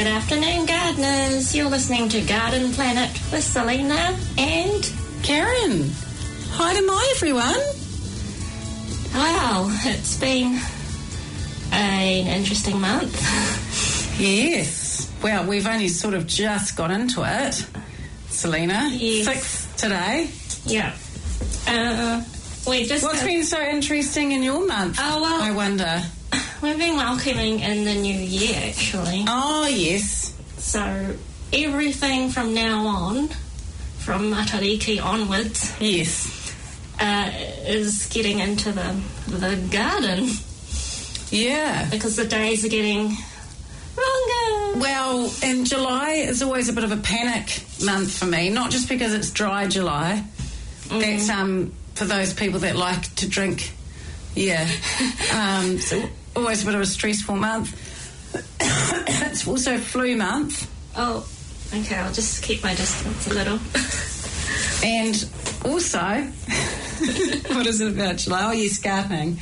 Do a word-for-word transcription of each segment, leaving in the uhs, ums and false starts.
Good afternoon, gardeners. You're listening to Garden Planet with Selena and Karen. Hi to my everyone. Well, it's been an interesting month. Yes. Well, we've only sort of just got into it, Selena. Yes. Sixth today. Yeah. Uh, we just. What's been so interesting in your month? Oh well. I wonder. We've been welcoming in the new year, actually. Oh yes. So everything from now on, from Matariki onwards, yes, uh, is getting into the the garden. Yeah. Because the days are getting longer. Well, and July is always a bit of a panic month for me, not just because it's dry July. Mm. That's um for those people that like to drink. Yeah. um, so always a bit of a stressful month. It's also flu month. Oh, okay, I'll just keep my distance a little. And also, what is it about July? Oh, yes, gardening.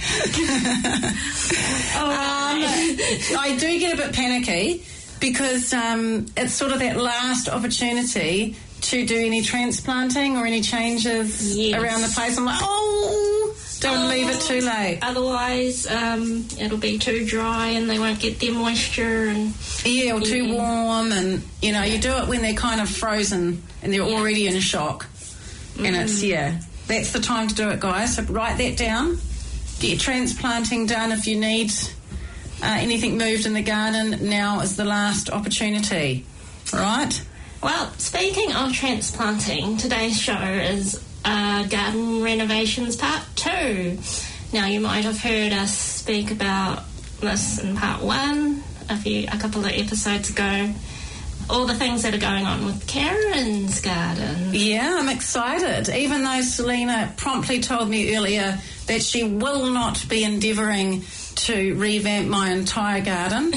oh, um, I do get a bit panicky because um, it's sort of that last opportunity to do any transplanting or any changes yes. around the place. I'm like, oh, don't oh, leave it too late. Otherwise, um, it'll be too dry and they won't get their moisture. And yeah, or too yeah. warm. And, you know, you do it when they're kind of frozen and they're yeah. already in shock. Mm. And it's, yeah, that's the time to do it, guys. So write that down. Get your transplanting done if you need uh, anything moved in the garden. Now is the last opportunity, right? Well, speaking of transplanting, today's show is uh, Garden Renovations Part two. Now, you might have heard us speak about this in Part one a few, a couple of episodes ago. All the things that are going on with Karen's garden. Yeah, I'm excited. Even though Selena promptly told me earlier that she will not be endeavouring to revamp my entire garden,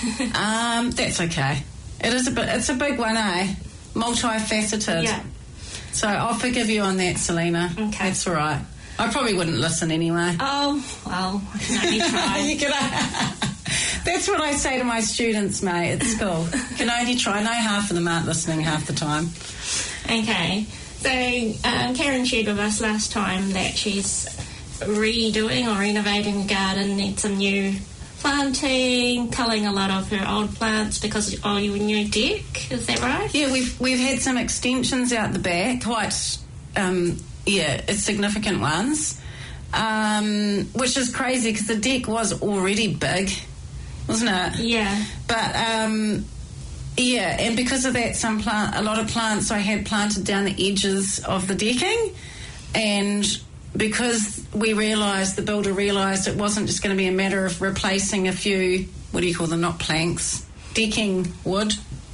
um, that's okay. It is a bit, it's a big one, eh? Multifaceted. Yeah. So I'll forgive you on that, Selena. Okay. That's all right. I probably wouldn't listen anyway. Oh, well, I can only try. you can, that's what I say to my students, mate, at school. Can only try. No, half of them aren't listening half the time. Okay. So um, Karen shared with us last time that she's redoing or renovating the garden, needs some new planting, culling a lot of her old plants because of your new deck. Is that right? Yeah, we've we've had some extensions out the back, quite um, yeah, significant ones, um, which is crazy because the deck was already big, wasn't it? Yeah. But um, yeah, and because of that, some plant, a lot of plants I had planted down the edges of the decking, and because we realised, the builder realised it wasn't just going to be a matter of replacing a few, what do you call them, not planks, decking wood.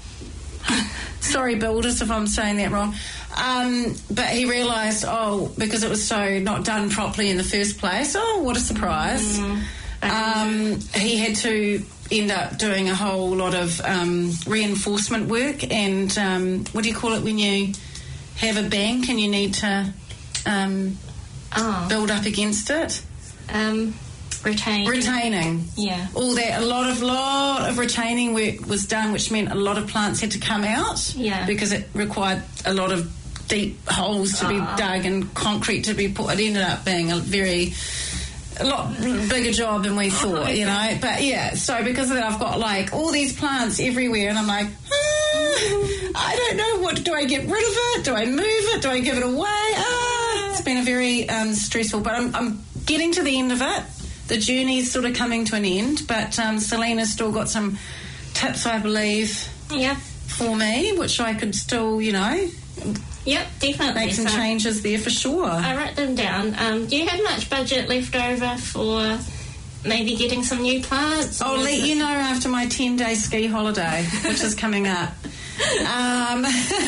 Sorry, builders, if I'm saying that wrong. Um, but he realised, oh, because it was so not done properly in the first place, oh, what a surprise. Mm. Um, he had to end up doing a whole lot of um, reinforcement work and, um, what do you call it when you have a bank and you need to... Um, Oh. build up against it. Um, retaining. Retaining. Yeah. All that, a lot of lot of retaining work was done, which meant a lot of plants had to come out. Yeah. Because it required a lot of deep holes to oh. be dug and concrete to be put. It ended up being a very, a lot bigger job than we thought, oh, okay. you know. But yeah, so because of that, I've got like all these plants everywhere, and I'm like, ah, I don't know, what do I get rid of it? Do I move it? Do I give it away? Ah. It's been a very um, stressful, but I'm, I'm getting to the end of it. The journey's sort of coming to an end, but um, Selena's still got some tips, I believe, yeah, for me, which I could still, you know, yep, definitely make some so changes there for sure. I wrote them down. Um, do you have much budget left over for maybe getting some new plants? I'll let you know after my ten-day ski holiday, which is coming up. Um...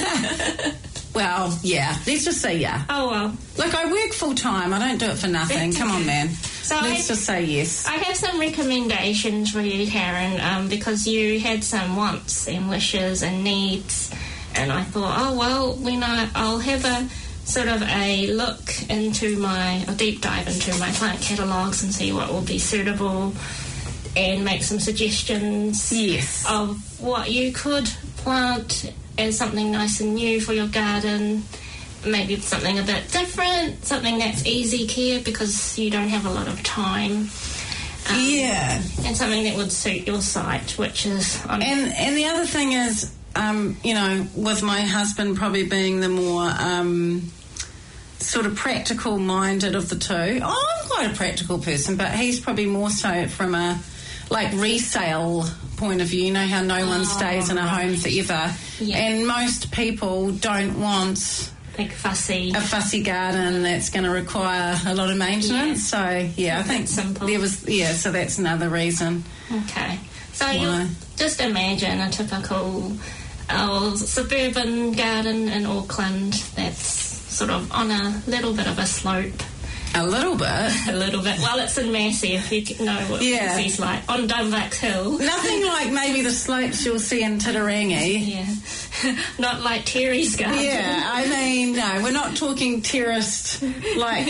Well, yeah. Let's just say yeah. Oh, well. Look, I work full-time. I don't do it for nothing. That's Come okay. on, man. So Let's I, just say yes. I have some recommendations for you, Karen, um, because you had some wants and wishes and needs, and I thought, oh, well, when I, I'll have a sort of a look into my, a deep dive into my plant catalogues and see what will be suitable and make some suggestions Yes. of what you could plant as something nice and new for your garden. Maybe something a bit different, something that's easy care because you don't have a lot of time. Um, yeah. And something that would suit your site, which is... On And and the other thing is, um, you know, with my husband probably being the more um, sort of practical-minded of the two. Oh, I'm quite a practical person, but he's probably more so from a, like, resale point of view. You know how no one Oh, stays in a right. home forever. Yeah. And most people don't want... Big fussy... a fussy garden that's going to require a lot of maintenance. So yeah, I think simple. there was yeah. So that's another reason. Okay. So Why? you just imagine a typical uh, suburban garden in Auckland that's sort of on a little bit of a slope. A little bit. A little bit. Well, it's in Massey, if you know what Yeah. Massey's like, on Dunvax Hill. Nothing like maybe the slopes you'll see in Titirangi. Yeah. Not like Terry's garden. Yeah, I mean, no, we're not talking terraced, like,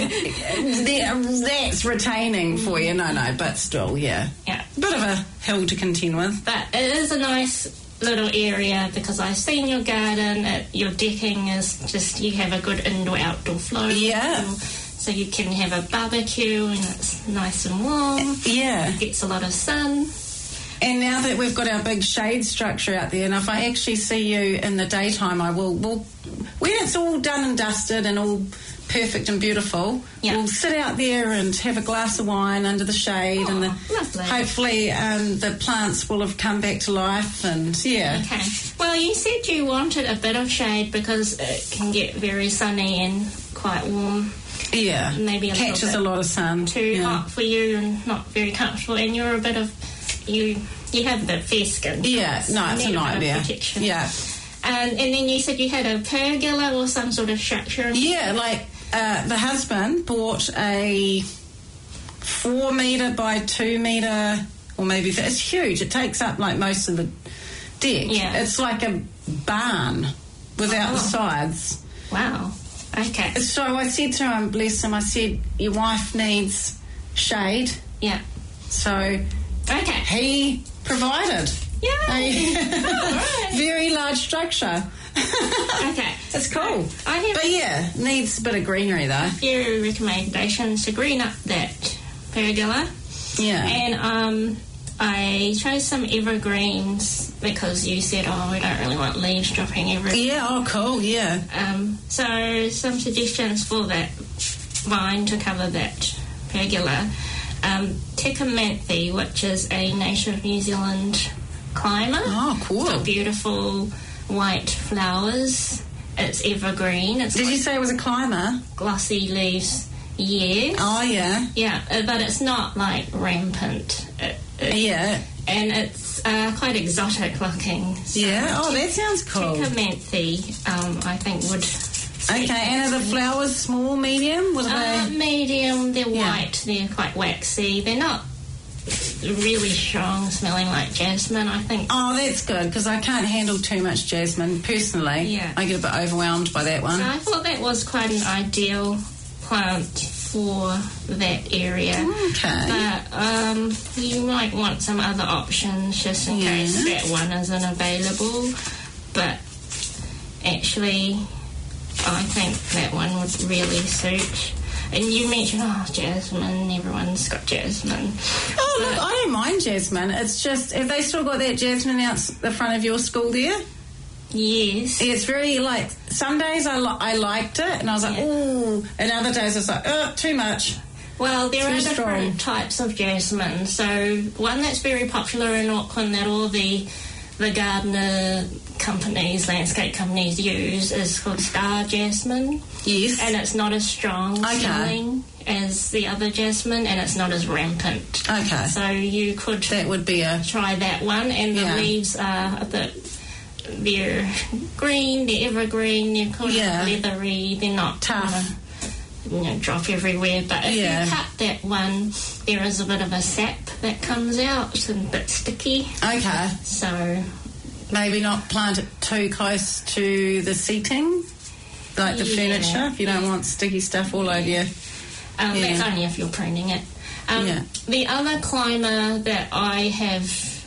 that's retaining for you. No, no, but still, yeah. Yeah. Bit of a hill to contend with. But it is a nice little area because I've seen your garden. It, your decking is just, you have a good indoor-outdoor flow. Yeah. So you can have a barbecue and it's nice and warm. Yeah. It gets a lot of sun. And now that we've got our big shade structure out there, and if I actually see you in the daytime, I will, we'll, when it's all done and dusted and all perfect and beautiful, Yeah. we'll sit out there and have a glass of wine under the shade, Oh, and the, lovely. hopefully um, the plants will have come back to life, and yeah. Okay. Well, you said you wanted a bit of shade because it can get very sunny and quite warm. Yeah, Maybe a little catches bit a lot of sun. Too yeah. hot for you and not very comfortable, and you're a bit of you. You have a bit of fair skin. Yeah, no, it's a Need bit of nightmare. protection. Yeah, And, and then you said you had a pergola or some sort of structure. yeah. Like uh, the husband bought a four metre by two metre, or maybe it's huge. It takes up like most of the deck. Yeah. It's like a barn without Oh. the sides. Wow. Okay. So I said to him, bless him, I said, your wife needs shade. Yeah. So Okay. he provided Yeah. a right. very large structure. Okay. It's cool. I have But yeah, needs a bit of greenery though. a few recommendations to green up that pergola. Yeah. And um, I chose some evergreens because you said, oh, we don't really want leaves dropping everywhere. Yeah, oh cool, yeah. Um, so some suggestions for that vine to cover that pergola. Um, Tekkamanthe, which is a native New Zealand climber. Oh, cool. It's got beautiful white flowers. It's evergreen. It's Did got you say it was a climber? glossy leaves. Yes. Oh yeah. Yeah, uh, but it's not like rampant. It, it, Yeah. And it's uh, quite exotic looking. So Yeah. Oh, that sounds cool. Tekkamanthe, um, I think would. Okay, and are the flowers small, medium? What are Uh, they? medium, they're Yeah. white, they're quite waxy. They're not really strong smelling like jasmine, I think. Oh, that's good, because I can't handle too much jasmine, personally. Yeah. I get a bit overwhelmed by that one. So I thought that was quite an ideal plant for that area. Okay. But um, you might want some other options just in Yeah. case that one isn't available. But actually, I think that one would really suit. And you mentioned, oh, jasmine, everyone's got jasmine. Oh, look, I don't mind jasmine. It's just, have they still got that jasmine out s- the front of your school there? Yes. It's very, like, some days I, li- I liked it, and I was like, Yeah. ooh, and other days I was like, oh, too much. Well, there Too are strong. different types of jasmine. So one that's very popular in Auckland that all the the gardener companies, landscape companies use is called star jasmine. Yes. And it's not as strong Okay. smelling as the other jasmine, and it's not as rampant. Okay. So you could That would be a... try that one, and the Yeah. leaves are a bit, they're green, they're evergreen, they're kind Yeah. of leathery, they're not Tough. Kinda, you know, drop everywhere. But if Yeah. you cut that one, there is a bit of a sap that comes out and a bit sticky. Okay. So Maybe not plant it too close to the seating, like the Yeah. furniture, if you don't want sticky stuff all over you. um, Yeah. that's only if you're pruning it. Um, Yeah. The other climber that I have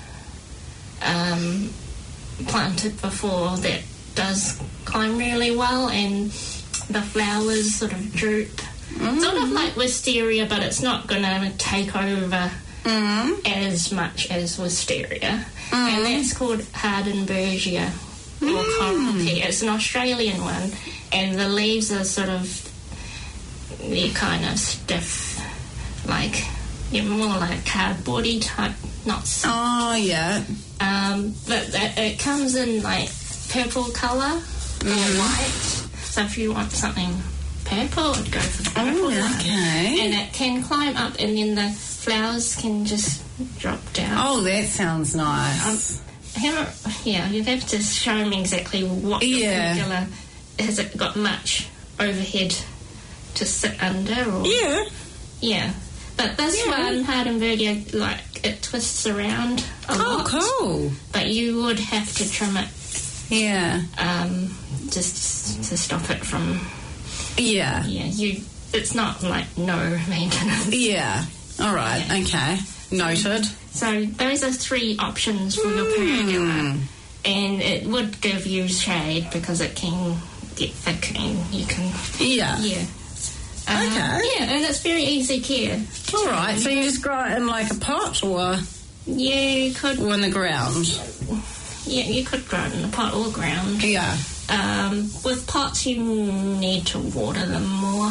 um, planted before that does climb really well, and the flowers sort of droop. Mm. Sort of like wisteria, but it's not going to take over mm. as much as wisteria. Mm. And that's called Hardenbergia, or mm. coral pea. It's an Australian one, and the leaves are sort of, they're kind of stiff, like, yeah, more like cardboardy type, not so. Oh, yeah. Um, but it, it comes in, like, purple colour mm. or white. So if you want something purple, I'd go for the purple. Oh, okay. And it can climb up, and then the flowers can just drop down. Oh, that sounds nice. Um, how, yeah, you'd have to show me exactly what yeah. particular... Has it got much overhead to sit under? Or, yeah. Yeah. But this yeah. one, Hardenbergia, like, it twists around a oh, lot. Oh, cool. But you would have to trim it. Yeah. Um, just to stop it from... Yeah. Yeah, you. It's not, like, no maintenance. Yeah. All right, yeah. Okay. Noted. So those are three options for your pergola. And it would give you shade because it can get thick and you can... Yeah. Yeah. Um, okay. Yeah, and it's very easy care. All right, so you just grow it in like a pot or... Yeah, you could... Or in the ground? Yeah, you could grow it in a pot or ground. Yeah. Um, with pots, you need to water them more.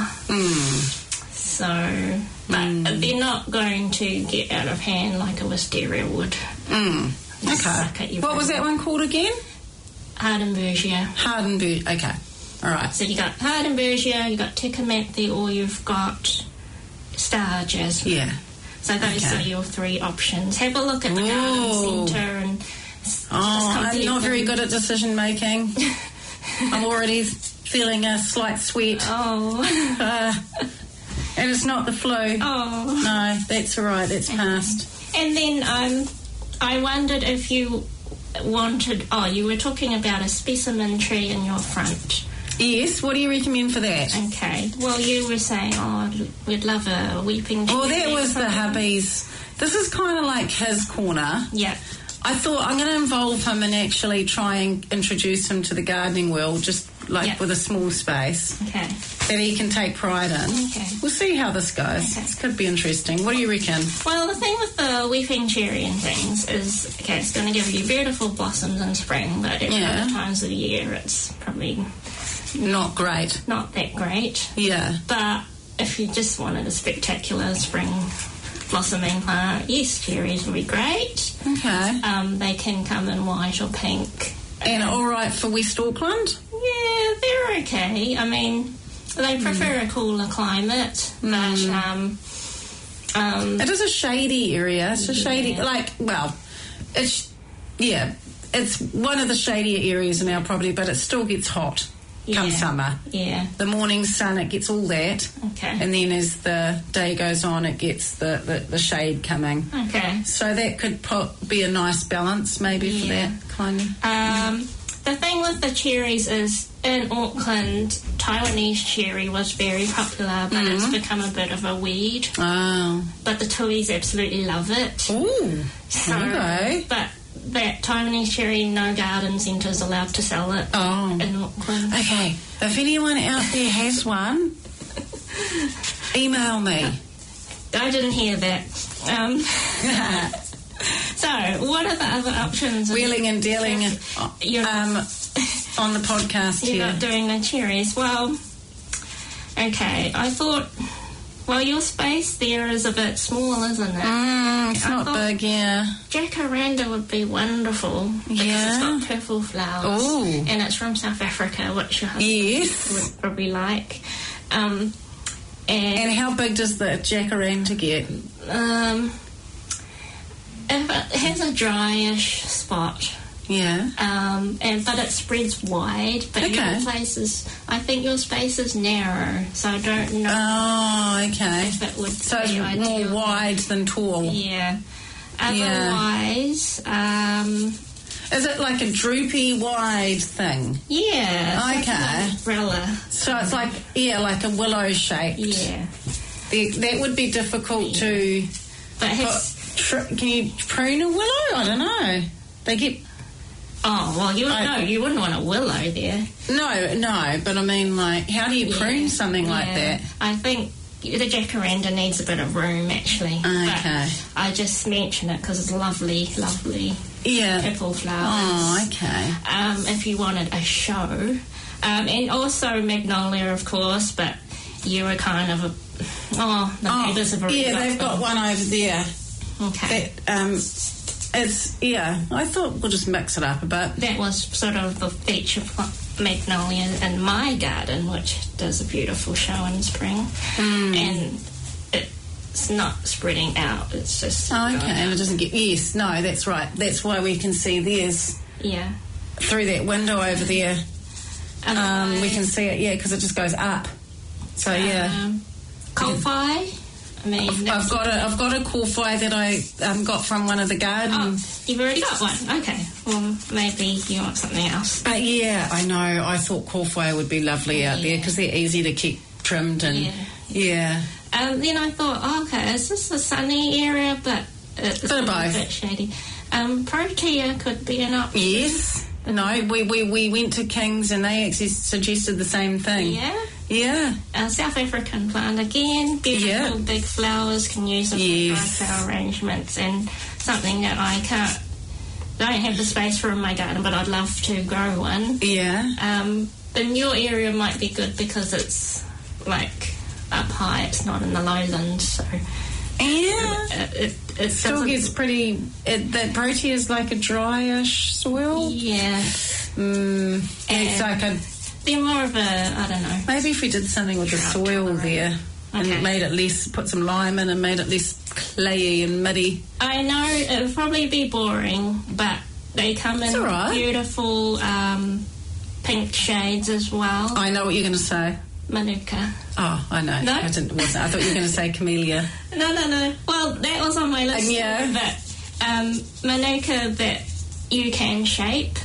Mm. So, but mm. they're not going to get out of hand like a wisteria would. Mm. Okay. What was that one called again? Hardenbergia. Hardenbergia. Okay. All right. So you got Hardenbergia, you got Tecumseh, or you've got Star Jasmine. Yeah. So those okay. are your three options. Have a look at the Ooh. garden centre and. Oh, I'm not very good at decision making. I'm already feeling a slight sweat. Oh. Uh, and it's not the flu. Oh. No, that's all right. That's past. And then um, I wondered if you wanted... Oh, you were talking about a specimen tree in your front. Yes. What do you recommend for that? Okay. Well, you were saying, oh, we'd love a weeping tree. Oh, that was the hubby's... This is kind of like his corner. Yeah. I thought I'm going to involve him and actually try and introduce him to the gardening world, just like yep. with a small space okay. that he can take pride in. Okay. We'll see how this goes. Okay. This could be interesting. What do you reckon? Well, the thing with the weeping cherry and things is, okay, it's going to give you beautiful blossoms in spring, but at yeah. other times of the year it's probably not great. Not that great. Yeah. But if you just wanted a spectacular spring blossoming plant, yes, cherries would be great. Okay. Um, they can come in white or pink. And um, all right for West Auckland? Yeah, they're okay. I mean, they prefer mm. a cooler climate, mm. but um, um, it is a shady area. It's a yeah. shady, like, well, it's yeah, it's one of the shadier areas in our property, but it still gets hot. Yeah. Come summer. Yeah. The morning sun, it gets all that. Okay. And then as the day goes on, it gets the, the, the shade coming. Okay. So that could put, be a nice balance maybe yeah. for that kind of. Um, the thing with the cherries is in Auckland, Taiwanese cherry was very popular, but mm-hmm. it's become a bit of a weed. Oh. But the Tuis absolutely love it. Ooh. So, okay. But that Taiwanese cherry, no garden centre is allowed to sell it oh. in Auckland. Okay, if anyone out there has one, email me. I didn't hear that. Um, so, what are the other options? Wheeling and dealing you're um, on the podcast you're here. You're not doing the cherries. Well, okay, I thought... Well, your space there is a bit small, isn't it? Mm, it's I not big, yeah. Jacaranda would be wonderful because yeah. it's got purple flowers. Ooh. And it's from South Africa, which your husband yes. would probably like. Um, and, and how big does the Jacaranda get? Um, if it has a dryish spot. Yeah. Um, and but it spreads wide. But okay. your place is, I think your space is narrow, so I don't know. Oh, okay. If it would so be it's ideal. more wide than tall. Yeah. Otherwise, yeah. um, is it like a droopy wide thing? Yeah. Okay. Like an umbrella. So it's like yeah, like a willow shaped. Yeah. The, that would be difficult Yeah. to... But But has, tr- can you prune a willow? I don't know. They get... oh, well, you, I- no, you wouldn't want a willow there. No, no, but I mean, like, how do you Yeah. prune something like Yeah. that? I think the jacaranda needs a bit of room, actually. Okay. But I just mention it because it's lovely, lovely Yeah. purple flowers. Oh, okay. Um, if you wanted a show. Um, and also magnolia, of course, but you were kind of a... Oh, the Oh, neighbours have already yeah, got they've got them. one over there. Okay. That, um, it's, yeah, I thought we'll just mix it up a bit. That was sort of the feature pl- magnolia in my garden, which does a beautiful show in spring. Hmm. And it's not spreading out, it's just... Oh, okay, going and it up. doesn't get... Yes, no, that's right. That's why we can see theirs Yeah. through that window over there. Um, we can see it, yeah, because it just goes up. So, yeah. Um, Coal-fi? I mean... I've that's- got a I've got a corfai that I um, got from one of the Oh, gardens. you've already got one? Okay. Well, maybe you want something else. But yeah, I know. I thought corfai would be lovely out there Yeah. because they're easy to keep trimmed and Yeah. yeah. Um, then I thought, oh, okay, is this a sunny area? But it's Bit of a both. bit shady. Um, Protea could be an option. Yes. No, we, we, we went to King's and they actually suggested the same thing. Yeah. Yeah. A South African plant again, beautiful Yeah. big flowers, can use them Yes. for dry flower arrangements, and something that I can't, don't have the space for in my garden, but I'd love to grow one. Yeah. Um, in your area might be good because it's like up high, it's not in the lowlands, so Yeah. it, it, it Still doesn't- gets pretty. It, that Protea is like a dryish soil. Yeah, Mm, it's And- like a. they're more of a, I don't know. Maybe if we did something with the Drought soil tolerant. there and Okay. made it less, put some lime in and made it less clayey and muddy. I know it would probably be boring, but they come in It's all right. beautiful um, pink shades as well. I know what you're going to say. Manuka. Oh, I know. No? I didn't. Wasn't. I thought you were going to say camellia. No, no, no. Well, that was on my list. Um, yeah. But um, Manuka that you can shape.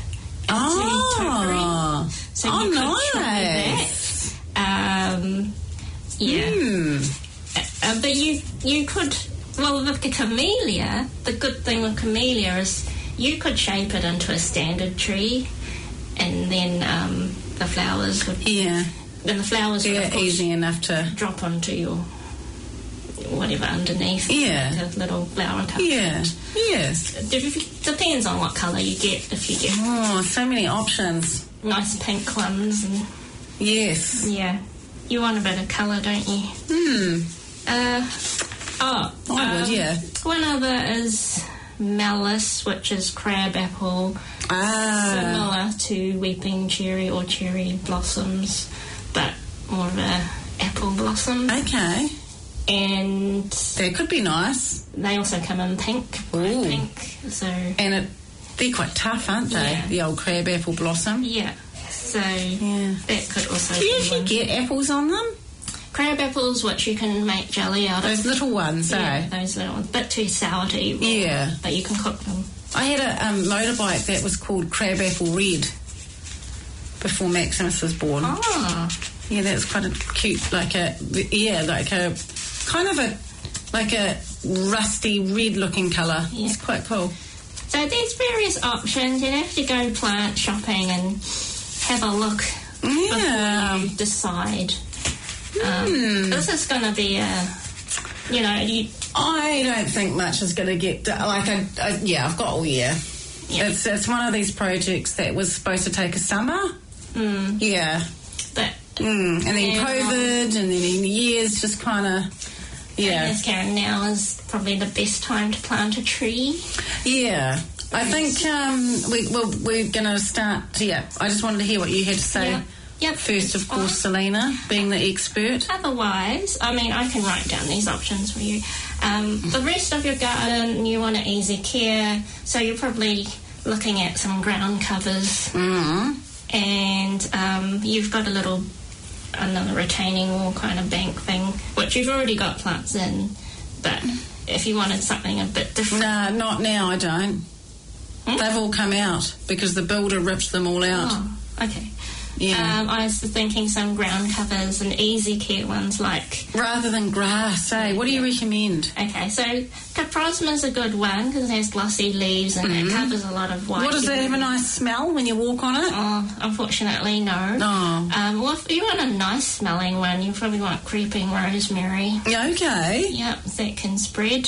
Oh, So you oh, could try nice. that. Um, yeah. Hmm. Uh, but you you could, well, with the camellia, the good thing with camellia is you could shape it into a standard tree, and then um, the flowers would, Yeah. then the flowers would Yeah. of course Easy enough to. drop onto your whatever underneath. Yeah. Like a little flower cup. Yeah. Yes. It depends on what colour you get. If you get Oh, so many options. nice pink ones, and Yes. yeah, you want a bit of colour, don't you? Hmm. Uh, oh, I would, um, yeah. One other is malice, which is crabapple, Ah. similar to weeping cherry or cherry blossoms, but more of a apple blossom. Okay. And That could be nice. they also come in pink, bright Ooh. pink. So And it, they're quite tough, aren't they? Yeah. The old crab apple blossom. yeah, so Yeah. that could also Do you be actually one. get apples on them? Crab apples, which you can make jelly out of. Those little ones, Yeah, eh? those little ones. Bit too sour to eat raw, Yeah. but you can cook them. I had a um, motorbike that was called Crab Apple Red before Maximus was born. Oh, Yeah, that was quite a cute, like a, yeah, like a, kind of a, like a rusty red looking colour. Yeah. It's quite cool. so there's various options. You'd have to go plant shopping and have a look Yeah. before you decide. Um, Hmm. This is going to be a, you know, you, I don't think much is going to get, do- like, I, I, yeah, I've got all year. Yeah. It's, it's one of these projects that was supposed to take a summer. mm, Yeah. but Mm. And then Yeah. COVID, and then in years just kind of, yeah. as Karen, now is probably the best time to plant a tree. Yeah. I think um, we, well, we're going to start, yeah. I just wanted to hear what you had to say. Yeah. Yep. First, of course, Selena, being the expert. Otherwise, I mean, I can write down these options for you. Um, the rest of your garden, you want an easy care, so you're probably looking at some ground covers, Mm. and um, you've got a little, another retaining wall kind of bank thing, which you've already got plants in, but if you wanted something a bit different. No, not now, I don't. Hmm? They've all come out because the builder ripped them all out. Oh, okay. Yeah. Um, I was thinking some ground covers and easy care ones like... Rather than grass, eh? What do you recommend? Okay, so Caprosma's a good one because it has glossy leaves and Mm-hmm. it covers a lot of white. What, does it have a nice smell when you walk on it? Oh, unfortunately, no. Oh. Um, well, if you want a nice smelling one, you probably want creeping rosemary. Okay. Yep, that can spread.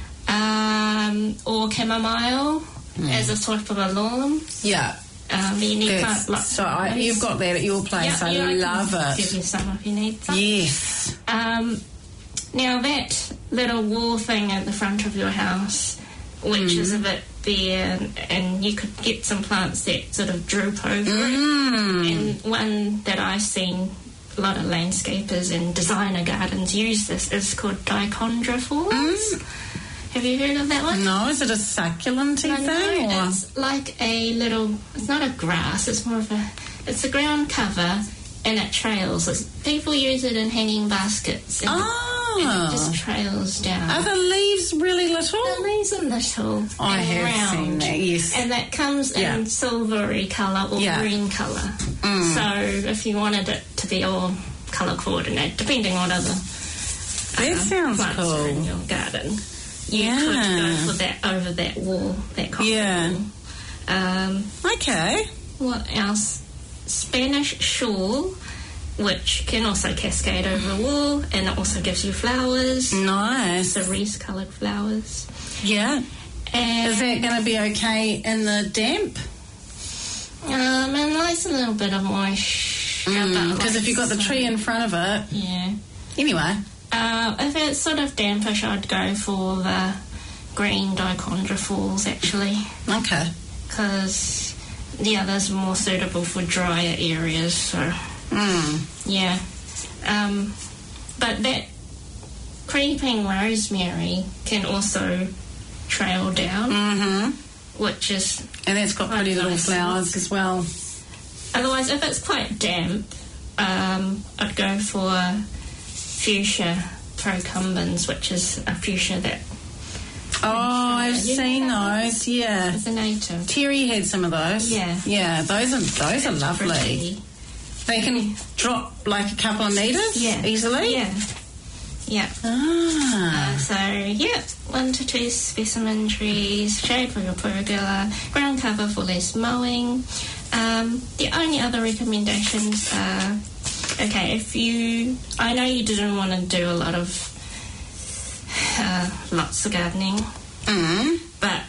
Um, or chamomile Mm. as a sort of alarm. Yeah. Um, you need That's- quite lots so of I, those. you've got that at your place. Yep, I yeah, love can it. Give you some if you need some. Yes. Um, now that little wall thing at the front of your house, which Mm. is a bit bare, and you could get some plants that sort of droop over it. Mm. And one that I've seen a lot of landscapers and designer gardens use this is called dichondrophores. Mm. Have you heard of that one? No, is it a succulent-y No, thing? no, or? it's like a little. It's not a grass. It's more of a. It's a ground cover, and it trails. It's, people use it in hanging baskets. And, Oh. and it just trails down. Are the leaves really little? The leaves are little. I and have round, seen that, yes. And that comes Yeah. in silvery colour or Yeah. green colour. Mm. So if you wanted it to be all colour coordinated, depending on other That uh, sounds plants cool. are in your garden, you Yeah. could go for that over that wall, that cotton Yeah. wall. Um, Okay. what else? Spanish shawl, which can also cascade over a wall, and it also gives you flowers, Nice. cerise coloured flowers. Yeah. And Is that going to be okay in the damp? Um, and likes a little bit of moisture. Because if you've got the tree in front of it. Yeah. Anyway. Uh, if it's sort of dampish, I'd go for the green dichondrophores, actually. Okay. Because the others are more suitable for drier areas, so... Mm. Yeah. Um, but that creeping rosemary can also trail down, Mm-hmm. which is... And that's got pretty little nice. flowers as well. Otherwise, if it's quite damp, um, I'd go for fuchsia procumbens, which is a fuchsia that Oh, I've You seen know those. Yeah. is a native. Terry had some of those. Yeah. Yeah, those are those are lovely. Pretty. They can drop like a couple of metres Yeah. easily. Yeah. Yeah. Ah. Uh, so, yeah, one to two specimen trees, shade for your pergola, ground cover for less mowing. Um, the only other recommendations are, okay, if you, I know you didn't want to do a lot of uh, lots of gardening, Mm. but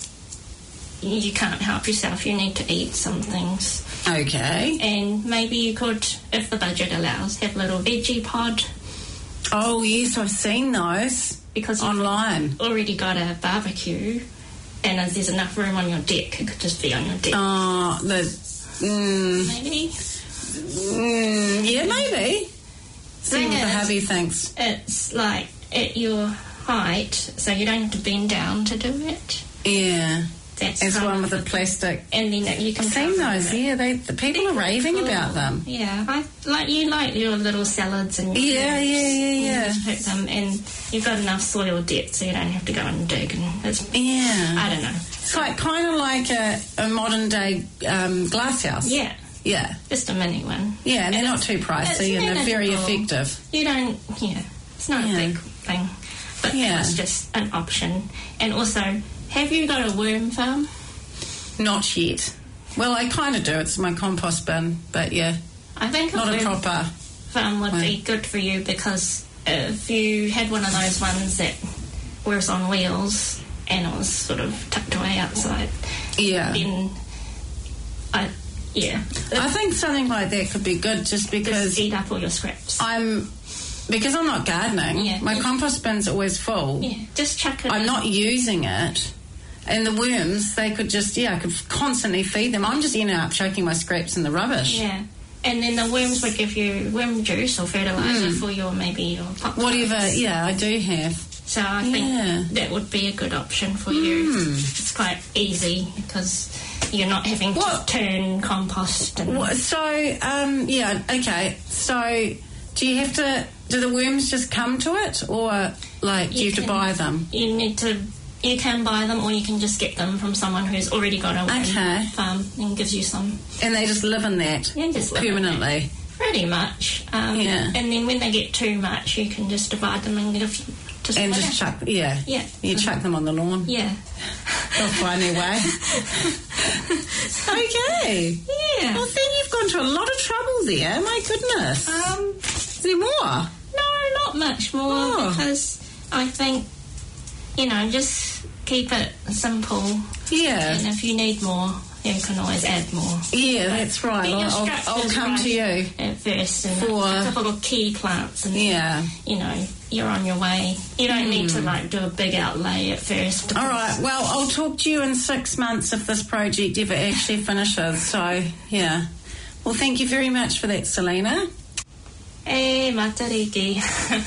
you can't help yourself. You need to eat some things. Okay. And maybe you could, if the budget allows, have a little veggie pod. Oh yes, I've seen those Because you've online. already got a barbecue, and if there's enough room on your deck, it could just be on your deck. Oh, the mm, Maybe. mm, yeah, maybe. See Thing what the is, hubby thinks. It's like at your height, so you don't have to bend down to do it. Yeah, That's it's kind one of with the plastic. And then you can I've seen cover those. it. Yeah, they the people are raving Cool. about them. Yeah, I like you like your little salads and your Yeah, herbs. yeah, yeah, You yeah. just put them, and you've got enough soil depth, so you don't have to go and dig. And it's, Yeah, I don't know. it's like kind of like a, a modern day um, glass house. Yeah, yeah, just a mini one. yeah, and they're not too It's pricey and they're very manageable. effective. You don't, yeah, it's not Yeah. a big thing, but Yeah. it's just an option. And also, have you got a worm farm? Not yet. Well, I kind of do. It's my compost bin, but yeah, I think a not a worm proper. farm would be Right. good for you because if you had one of those ones that was on wheels and it was sort of tucked away outside, Yeah, then I, yeah, I think something like that could be good, just because just eat up all your scraps. I'm because I'm not gardening. Yeah. My compost bin's always full. Yeah, just chuck it. I'm in. not using it. And the worms, they could just, yeah, I could constantly feed them. I'm just ending up chucking my scraps in the rubbish. Yeah, and then the worms would give you worm juice or fertiliser Mm. for your maybe your pot Whatever, plants. yeah, I do have. So I Yeah. think that would be a good option for you. Mm. It's quite easy because you're not having What- to turn compost and What, so, um, yeah, okay. So, do you have to, do the worms just come to it? Or, like, do you, You have to can- buy them? you need to you can buy them, or you can just get them from someone who's already got a Okay. farm and gives you some. And they just live in that Yeah, just live in permanently? Pretty much. Um, Yeah. And then when they get too much, you can just divide them and give to someone And just else. chuck, yeah. Yeah. You chuck them on the lawn. Yeah. They'll find their way. Okay. Yeah. Well, then you've gone to a lot of trouble there. My goodness. Um, Is there more? no, not much more, Oh. because I think, you know, just keep it simple. Yeah. And if you need more, you can always add more. Yeah, that's right. Get your I'll, I'll, structures I'll come right to you. at first, and For- a couple of key plants, and Yeah. you know, you're on your way. You don't need Hmm. to like do a big outlay at first. All right. Well, I'll talk to you in six months if this project ever actually finishes. So, yeah. Well, thank you very much for that, Selena. Hey, matariki.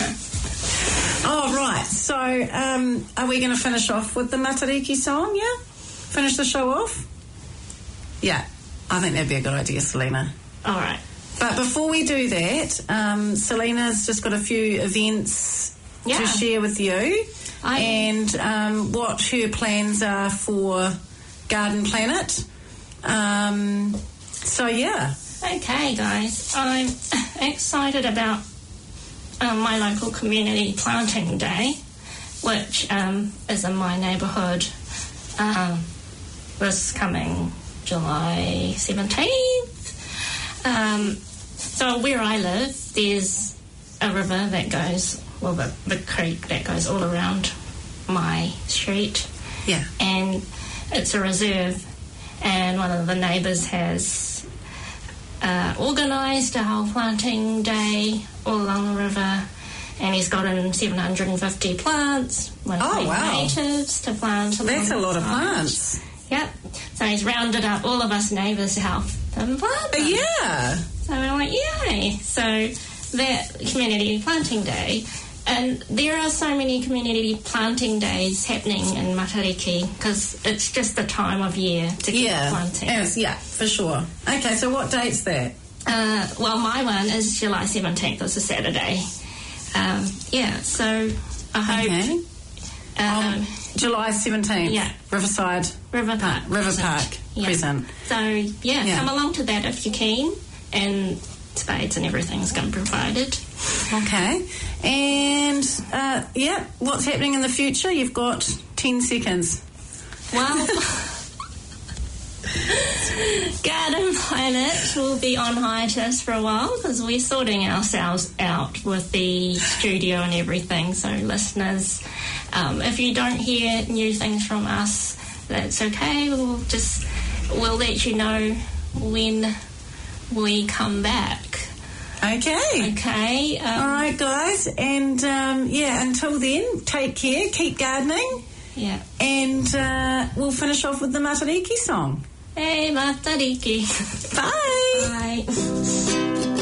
Oh, right. So, um, are we going to finish off with the Matariki song, yeah? Finish the show off? Yeah. I think that'd be a good idea, Selena. All right. But before we do that, um, Selena's just got a few events Yeah. to share with you, I- and um, what her plans are for Garden Planet. Um, so, yeah. Okay, guys, I'm excited about um, my local community planting day, which um, is in my neighbourhood um, this coming July seventeenth. Um, so where I live, there's a river that goes, well, the, the creek that goes all around my street, Yeah. and it's a reserve, and one of the neighbours has uh, organised a whole planting day all along the river, and he's gotten seven hundred fifty plants, mostly Oh, wow. natives, to plant. That's a lot of alongside. plants. Yep. So he's rounded up all of us neighbours to help them plant them. Yeah. So we're like, yay! So that community planting day, and there are so many community planting days happening in Matariki because it's just the time of year to keep Yeah. planting. Yes, yeah, for sure. Okay, so what date's that? Uh, well, my one is July seventeenth. It's a Saturday. Um, yeah, so I hope Okay. um, Um, July seventeenth. yeah. Riverside River Park. River Crescent. Park Yeah. Crescent. So, yeah, Yeah. come along to that if you can, and spades and everything's going to be provided. Okay. And, uh, yeah, what's happening in the future? You've got ten seconds. Well, Garden Planet will be on hiatus for a while because we're sorting ourselves out with the studio and everything. So, listeners, um, if you don't hear new things from us, that's okay. We'll just we'll let you know when we come back. Okay. Okay. Um, All right, guys. And, um, yeah, until then, take care, keep gardening, Yeah. and uh, we'll finish off with the Matariki song. Hey, matariki. Bye. Bye.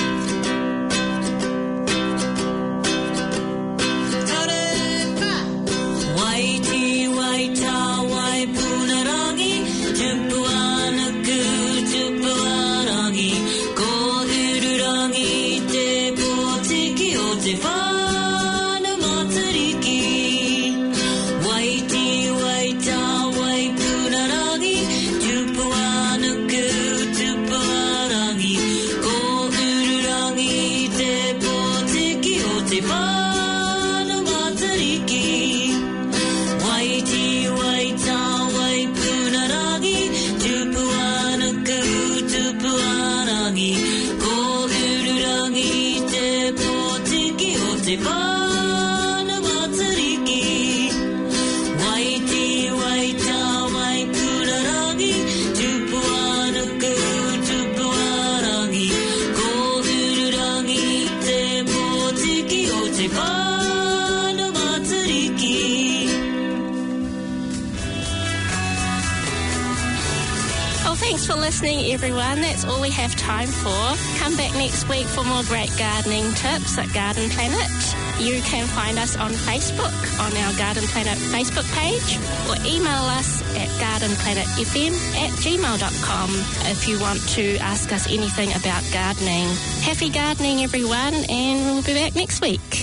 Whitey, whitey, white punaragi, jupuanaku, jupuaragi, koururagi, te potiki, otefana matsariki. Whitey, whitey, white punaragi, jupuanaku, jupuaragi, koururagi, te potiki, otefana matsariki. Whitey, whitey, white punaragi, jupuanaku, jupuaragi, koururagi, te potiki, otefana matsariki. Whitey, whitey, white punaragi, jupuanaku, jupuaragi, koururagi, te potiki, otefana matsariki. Well, thanks for listening, everyone. That's all we have time for. Come back next week for more great gardening tips at Garden Planet. You can find us on Facebook, on our Garden Planet Facebook page, or email us at gardenplanetfm at gmail dot com if you want to ask us anything about gardening. Happy gardening, everyone, and we'll be back next week.